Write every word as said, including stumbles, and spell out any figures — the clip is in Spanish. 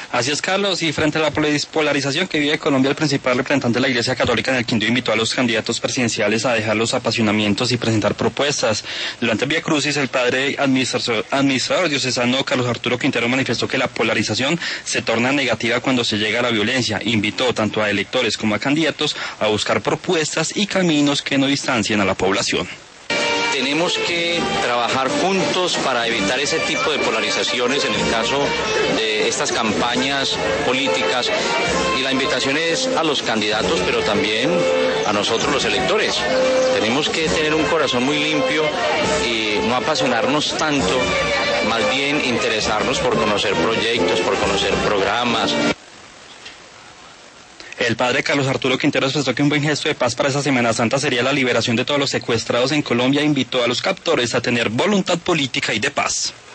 Así es, Carlos, y frente a la polarización que vive Colombia, el principal representante de la Iglesia Católica en el Quindío invitó a los candidatos presidenciales a dejar los apasionamientos y presentar propuestas. Durante el Vía Crucis, el padre administrador, administrador diocesano Carlos Arturo Quintero manifestó que la polarización se torna negativa cuando se llega a la violencia. Invitó tanto a electores como a candidatos a buscar propuestas y caminos que no distancien a la población. Tenemos que trabajar juntos para evitar ese tipo de polarizaciones en el caso de estas campañas políticas, y la invitación es a los candidatos, pero también a nosotros los electores. Tenemos que tener un corazón muy limpio y no apasionarnos tanto, más bien interesarnos por conocer proyectos, por conocer programas. El padre Carlos Arturo Quintero expresó que un buen gesto de paz para esta Semana Santa sería la liberación de todos los secuestrados en Colombia e invitó a los captores a tener voluntad política y de paz.